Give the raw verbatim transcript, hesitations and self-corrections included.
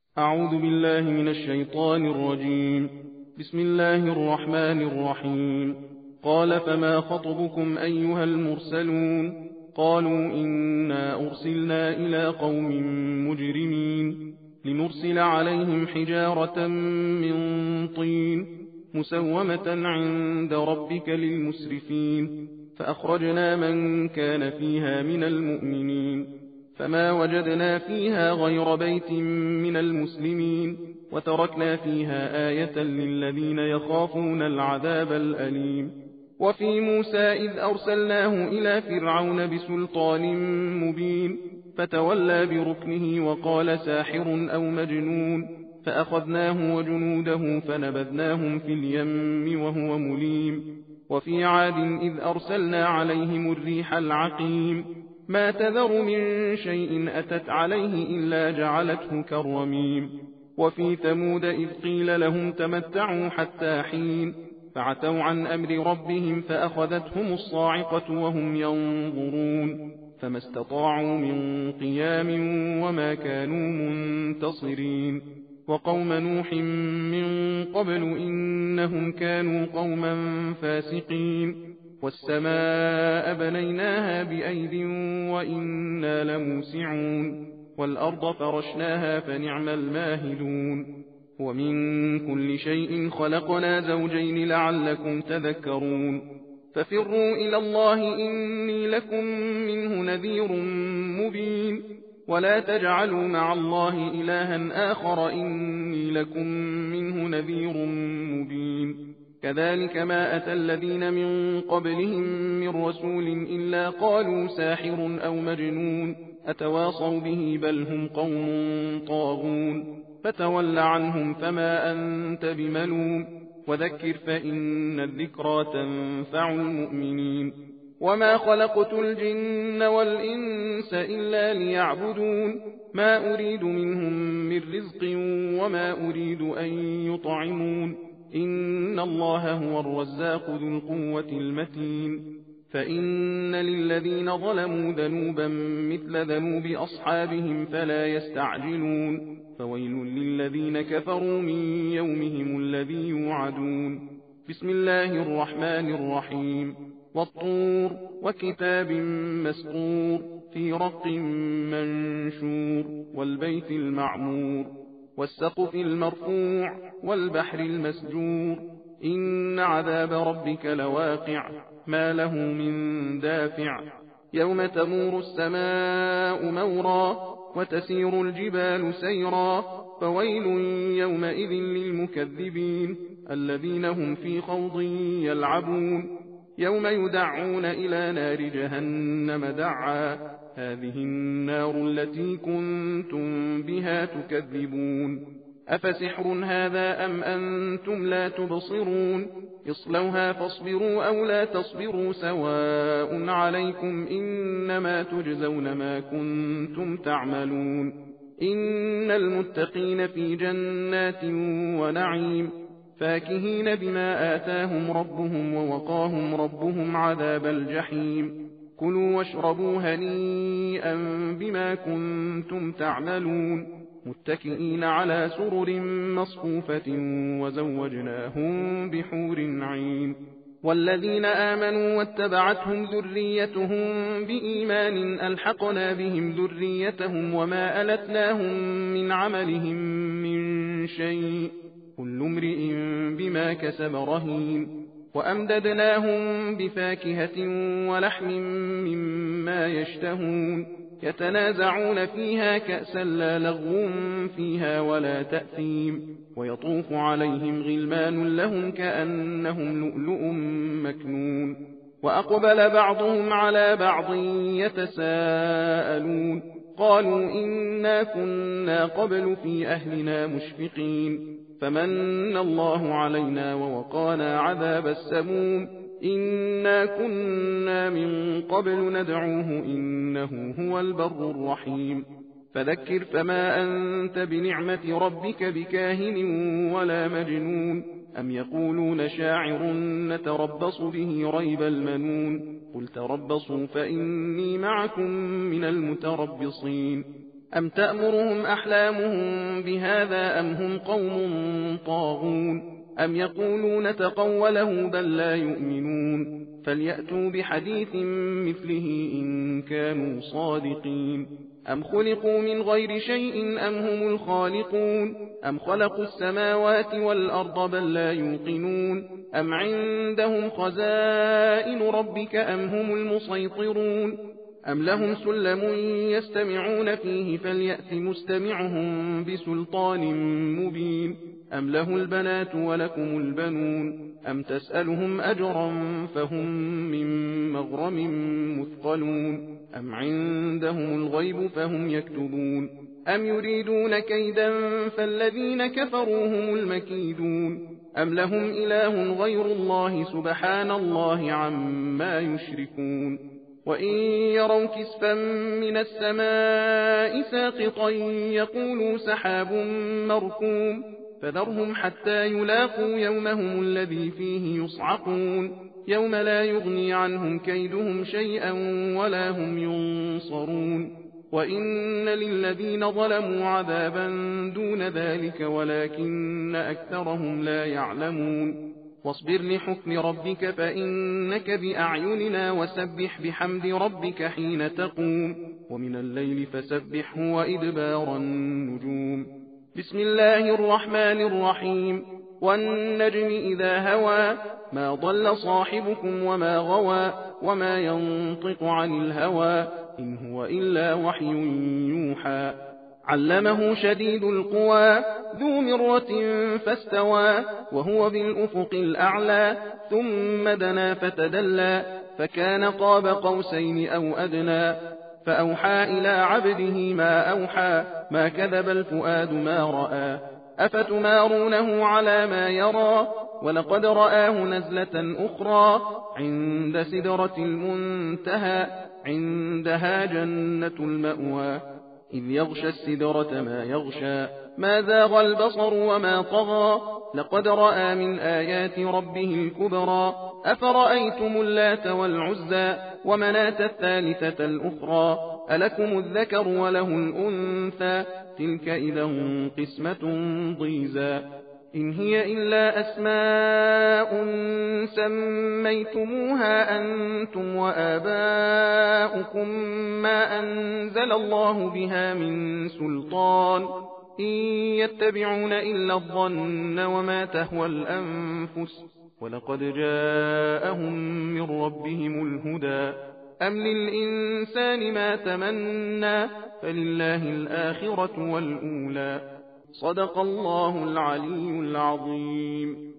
أعوذ بالله من الشيطان الرجيم. بسم الله الرحمن الرحيم. قال فما خطبكم أيها المرسلون؟ قالوا إنا أرسلنا إلى قوم مجرمين لنرسل عليهم حجارة من طين مسومة عند ربك للمسرفين فأخرجنا من كان فيها من المؤمنين فما وجدنا فيها غير بيت من المسلمين وتركنا فيها آية للذين يخافون العذاب الأليم. وفي موسى إذ أرسلناه إلى فرعون بسلطان مبين فتولى بركنه وقال ساحر أو مجنون فأخذناه وجنوده فنبذناهم في اليم وهو مليم. وفي عاد إذ أرسلنا عليهم الريح العقيم ما تذر من شيء أتت عليه إلا جعلته كالرميم. وفي ثمود إذ قيل لهم تمتعوا حتى حين فعتوا عن أمر ربهم فأخذتهم الصاعقة وهم ينظرون فما استطاعوا من قيام وما كانوا منتصرين. وقوم نوح من قبل إنهم كانوا قوما فاسقين. والسماء بنيناها بأيد وإنا لموسعون والأرض فرشناها فنعم الماهدون. ومن كل شيء خلقنا زوجين لعلكم تذكرون. ففروا إلى الله إني لكم منه نذير مبين ولا تجعلوا مع الله إلها آخر إني لكم منه نذير مبين. كذلك ما أتى الذين من قبلهم من رسول إلا قالوا ساحر أو مجنون أتواصوا به بل هم قوم طاغون. فتول عنهم فما أنت بملوم وذكر فإن الذكرى تنفع المؤمنين. وما خلقت الجن والإنس إلا ليعبدون ما أريد منهم من رزق وما أريد أن يطعمون إن الله هو الرزاق ذو القوة المتين. فإن للذين ظلموا ذنوبا مثل ذنوب أصحابهم فلا يستعجلون فويل للذين كفروا من يومهم الذي يوعدون. بسم الله الرحمن الرحيم. والطور وكتاب مسطور في رق منشور والبيت المعمور والسقف المرفوع والبحر المسجور إن عذاب ربك لواقع ما له من دافع. يوم تمور السماء مورا وتسير الجبال سيرا فويل يومئذ للمكذبين الذين هم في خوض يلعبون. يوم يدعون إلى نار جهنم دعا هذه النار التي كنتم بها تكذبون. أفسحر هذا أم أنتم لا تبصرون اصلوها فاصبروا أو لا تصبروا سواء عليكم إنما تجزون ما كنتم تعملون. إن المتقين في جنات ونعيم فاكهين بما آتاهم ربهم ووقاهم ربهم عذاب الجحيم. كلوا واشربوا هنيئا بما كنتم تعملون متكئين على سرر مصفوفة وزوجناهم بحور عين. والذين آمنوا واتبعتهم ذريتهم بإيمان ألحقنا بهم ذريتهم وما ألتناهم من عملهم من شيء كل امرئ بما كسب رهين. وأمددناهم بفاكهة ولحم مما يشتهون يتنازعون فيها كأسا لا لغو فيها ولا تأثيم ويطوف عليهم غلمان لهم كأنهم لؤلؤ مكنون. وأقبل بعضهم على بعض يتساءلون قالوا إنا كنا قبل في أهلنا مشفقين فمن الله علينا ووقانا عذاب السموم إنا كنا من قبل ندعوه إنه هو البر الرحيم. فذكر فما أنت بنعمة ربك بكاهن ولا مجنون أم يقولون شاعر نتربص به ريب المنون قل تربصوا فإني معكم من المتربصين. أم تأمرهم أحلامهم بهذا أم هم قوم طاغون أم يقولون تقوله بل لا يؤمنون فليأتوا بحديث مثله إن كانوا صادقين أم خلقوا من غير شيء أم هم الخالقون أم خلقوا السماوات والأرض بل لا يوقنون أم عندهم خزائن ربك أم هم المسيطرون أم لهم سلم يستمعون فيه فليأت مستمعهم بسلطان مبين أم له البنات ولكم البنون أم تسألهم أجرا فهم من مغرم مثقلون أم عندهم الغيب فهم يكتبون أم يريدون كيدا فالذين كفروا هم المكيدون أم لهم إله غير الله سبحان الله عما يشركون وإن يروا كسفا من السماء ساقطا يقولوا سحاب مركوم فذرهم حتى يلاقوا يومهم الذي فيه يصعقون يوم لا يغني عنهم كيدهم شيئا ولا هم ينصرون وإن للذين ظلموا عذابا دون ذلك ولكن أكثرهم لا يعلمون واصبر لحكم ربك فإنك بأعيننا وسبح بحمد ربك حين تقوم ومن الليل فسبحه وإدبار النجوم بسم الله الرحمن الرحيم والنجم إذا هوى ما ضل صاحبكم وما غوى وما ينطق عن الهوى إن هو إلا وحي يوحى علمه شديد القوى ذو مرة فاستوى وهو بالأفق الأعلى ثم دنا فتدلى فكان قاب قوسين أو أدنى فأوحى إلى عبده ما أوحى ما كذب الفؤاد ما رأى أفتمارونه على ما يرى ولقد رآه نزلة أخرى عند سدرة المنتهى عندها جنة المأوى إذ يغشى السدرة ما يغشى ما زاغ البصر وما طغى لقد رأى من آيات ربه الكبرى أفرأيتم اللات والعزى ومناة الثالثة الأخرى ألكم الذكر وله الأنثى تلك إذا قسمة ضيزى إن هي إلا أسماء سميتموها أنتم وآباؤكم ما أنزل الله بها من سلطان إن يتبعون إلا الظن وما تهوى الأنفس ولقد جاءهم من ربهم الهدى أم للإنسان ما تمنى فلله الآخرة والأولى صدق الله العلي العظيم.